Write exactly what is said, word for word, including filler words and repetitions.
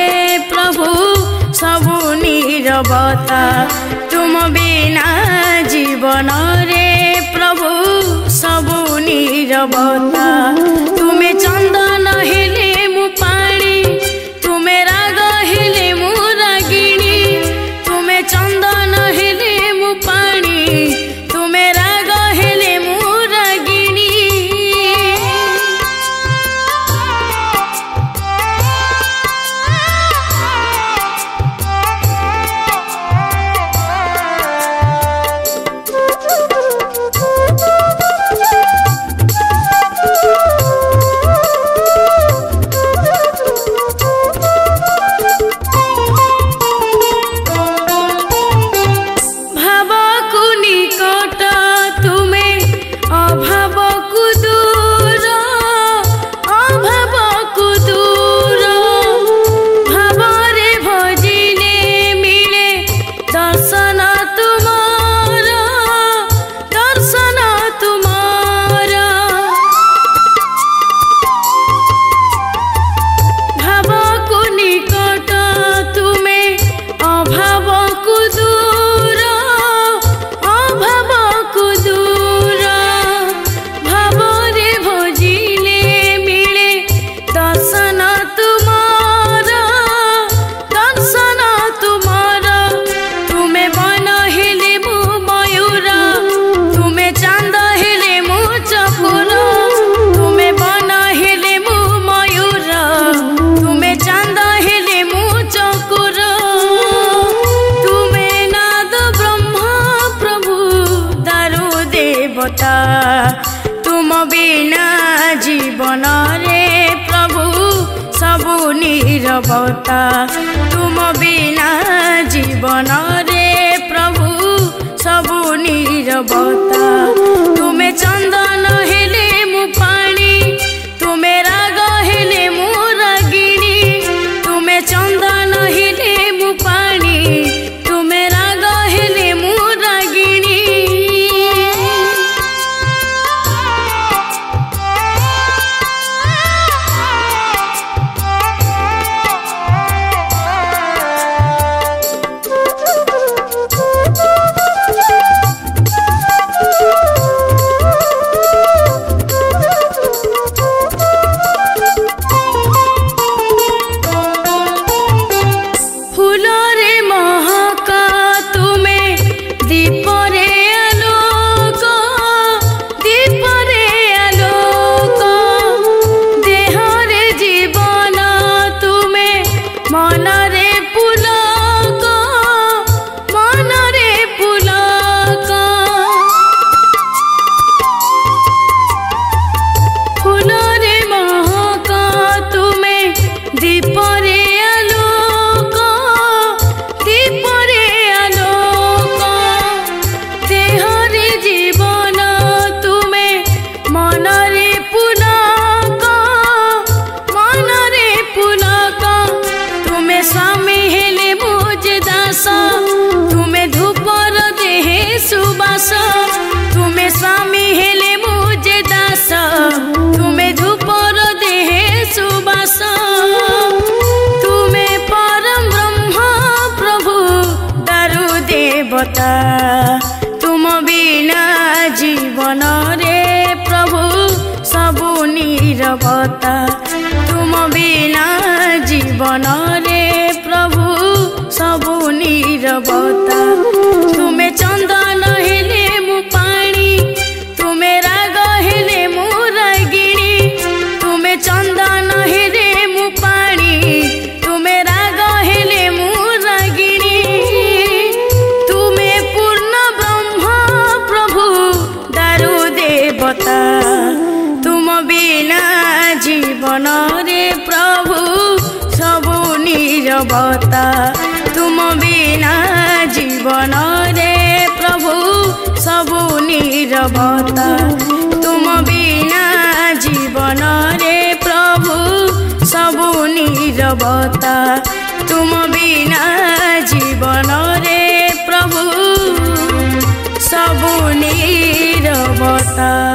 प्रभु सबु नीरवता तुम बिना जीवन रे प्रभु सबु नीरवता तुमे चंदन हेले मु पानी तुमे राग हेले मु रागिणी तुमे चंदन हेले मु पानी तुमे राग हेले मु रागिणी तुम बिना जीवन रे प्रभु सबु नीरवता तुम बिना जीवन रे प्रभु सबु नीरवता तुमे चंदन हेले मु पानी तुमे राग हेले मु रागिणी तुमे चंदन हेले मु पानी तुमे राग हेले मु रागिणी तुमे स्वामी हेले मुझे दास तुमे धूपर देहे सुबास तुमे परम ब्रह्म प्रभु दारु देवता तुम बिना जीवन रे प्रभु सबु नीरवता तुम बिना जीवन रे प्रभु सबु नीरवता तुमे चंदन हेले मु पानी तुमे राग हेले मु रागिणी तुमे चंदन हेले मु पानी तुमे राग हेले मु रागिणी तुमे पूर्ण ब्रह्म प्रभु दारु देवता तुम बिना जीवन रे प्रभु सबु नीरवता तुम बिना जीवन रे प्रभु सबु नीरवता तुम बिना जीवन रे प्रभु सबु नीरवता तुम बिना जीवन रे प्रभु सबु नीरवता।